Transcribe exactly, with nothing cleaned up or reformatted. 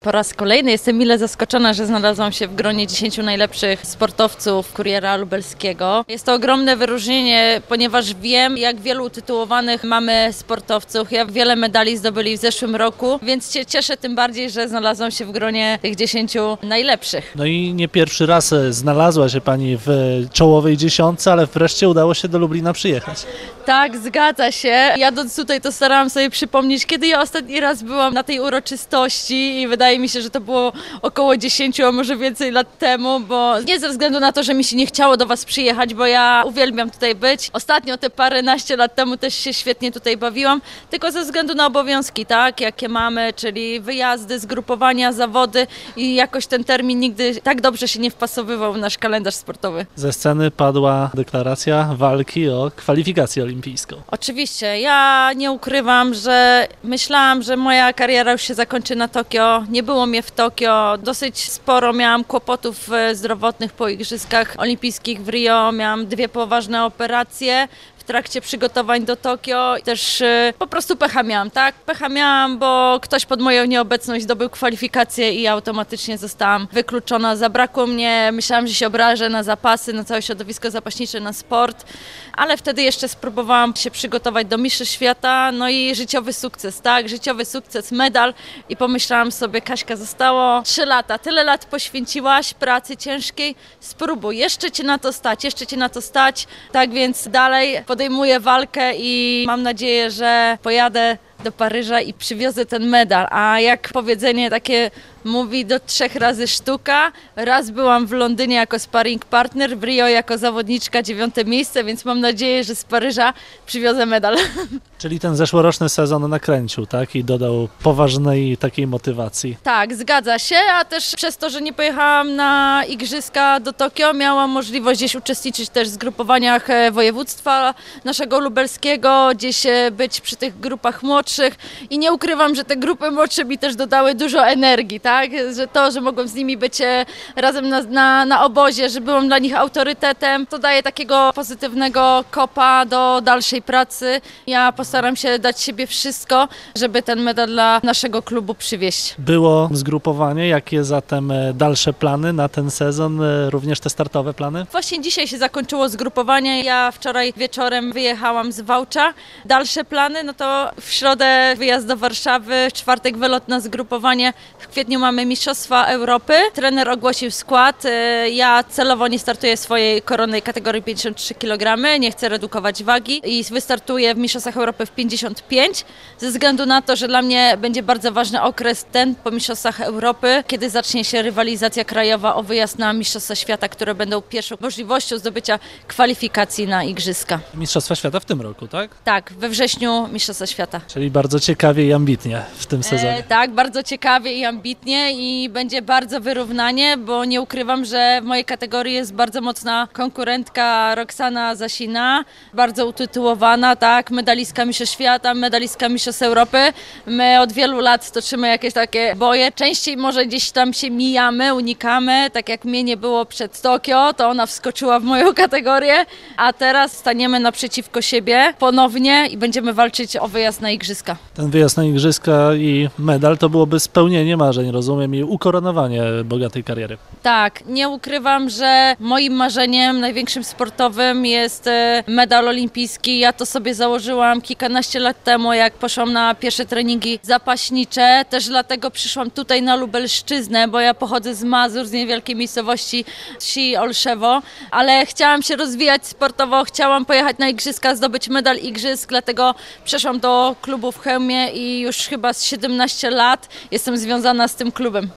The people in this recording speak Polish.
Po raz kolejny jestem mile zaskoczona, że znalazłam się w gronie dziesięciu najlepszych sportowców Kuriera Lubelskiego. Jest to ogromne wyróżnienie, ponieważ wiem, jak wielu utytułowanych mamy sportowców, jak wiele medali zdobyli w zeszłym roku, więc się cieszę tym bardziej, że znalazłam się w gronie tych dziesięciu najlepszych. No i nie pierwszy raz znalazła się Pani w czołowej dziesiątce, ale wreszcie udało się do Lublina przyjechać. Tak, zgadza się. Jadąc tutaj, to starałam sobie przypomnieć, kiedy ja ostatni raz byłam na tej uroczystości i wydaje mi się, że to było około dziesięciu, a może więcej lat temu, bo nie ze względu na to, że mi się nie chciało do Was przyjechać, bo ja uwielbiam tutaj być. Ostatnio te paręnaście lat temu też się świetnie tutaj bawiłam, tylko ze względu na obowiązki, tak, jakie mamy, czyli wyjazdy, zgrupowania, zawody i jakoś ten termin nigdy tak dobrze się nie wpasowywał w nasz kalendarz sportowy. Ze sceny padła deklaracja walki o kwalifikację olimpijską. Oczywiście, ja nie ukrywam, że myślałam, że moja kariera już się zakończy na Tokio. Nie było mnie w Tokio. Dosyć sporo miałam kłopotów zdrowotnych po Igrzyskach Olimpijskich w Rio. Miałam dwie poważne operacje w trakcie przygotowań do Tokio. Też y, po prostu pecha miałam, tak? Pecha miałam, bo ktoś pod moją nieobecność zdobył kwalifikacje i automatycznie zostałam wykluczona. Zabrakło mnie, myślałam, że się obrażę na zapasy, na całe środowisko zapaśnicze, na sport, ale wtedy jeszcze spróbowałam się przygotować do Mistrzostw Świata, no i życiowy sukces, tak? Życiowy sukces, medal i pomyślałam sobie, Kaśka, zostało trzy lata, tyle lat poświęciłaś pracy ciężkiej, spróbuj, jeszcze Cię na to stać, jeszcze Cię na to stać, tak więc dalej podejmuję walkę i mam nadzieję, że pojadę do Paryża i przywiozę ten medal, a jak powiedzenie takie mówi, do trzech razy sztuka. Raz byłam w Londynie jako sparring partner, w Rio jako zawodniczka, dziewiąte miejsce, więc mam nadzieję, że z Paryża przywiozę medal. Czyli ten zeszłoroczny sezon nakręcił, tak? I dodał poważnej takiej motywacji. Tak, zgadza się, a też przez to, że nie pojechałam na Igrzyska do Tokio, miałam możliwość gdzieś uczestniczyć też w zgrupowaniach województwa naszego lubelskiego, gdzieś być przy tych grupach młodszych i nie ukrywam, że te grupy młodsze mi też dodały dużo energii, tak? Że to, że mogłem z nimi być razem na, na, na obozie, że byłam dla nich autorytetem, to daje takiego pozytywnego kopa do dalszej pracy. Ja postaram się dać siebie wszystko, żeby ten medal dla naszego klubu przywieźć. Było zgrupowanie, jakie zatem dalsze plany na ten sezon, również te startowe plany? Właśnie dzisiaj się zakończyło zgrupowanie, ja wczoraj wieczorem wyjechałam z Wałcza. Dalsze plany, no to w środę wyjazd do Warszawy, w czwartek wylot na zgrupowanie, w kwietniu mamy Mistrzostwa Europy. Trener ogłosił skład, ja celowo nie startuję w swojej koronnej kategorii pięćdziesiąt trzy kilogramy, nie chcę redukować wagi i wystartuję w Mistrzostwach Europy w pięćdziesiąt pięć, ze względu na to, że dla mnie będzie bardzo ważny okres ten po Mistrzostwach Europy, kiedy zacznie się rywalizacja krajowa o wyjazd na Mistrzostwa Świata, które będą pierwszą możliwością zdobycia kwalifikacji na Igrzyska. Mistrzostwa Świata w tym roku, tak? Tak, we wrześniu Mistrzostwa Świata. Czyli bardzo ciekawie i ambitnie w tym sezonie. E, tak, bardzo ciekawie i ambitnie i będzie bardzo wyrównanie, bo nie ukrywam, że w mojej kategorii jest bardzo mocna konkurentka Roxana Zasina, bardzo utytułowana, tak, medalistka Mistrzostw Świata, medalistka Mistrzostw Europy. My od wielu lat toczymy jakieś takie boje, częściej może gdzieś tam się mijamy, unikamy, tak jak mnie nie było przed Tokio, to ona wskoczyła w moją kategorię, a teraz staniemy naprzeciwko siebie ponownie i będziemy walczyć o wyjazd na Igrzyska. Ten wyjazd na Igrzyska i medal to byłoby spełnienie marzeń, rozumiem, i ukoronowanie bogatej kariery. Tak, nie ukrywam, że moim marzeniem największym sportowym jest medal olimpijski. Ja to sobie założyłam kilkanaście lat temu, jak poszłam na pierwsze treningi zapaśnicze. Też dlatego przyszłam tutaj na Lubelszczyznę, bo ja pochodzę z Mazur, z niewielkiej miejscowości wsi Olszewo, ale chciałam się rozwijać sportowo, chciałam pojechać na Igrzyska, zdobyć medal Igrzysk, dlatego przeszłam do klubu w Chełmie i już chyba z siedemnaście lat jestem związana z tym klubem.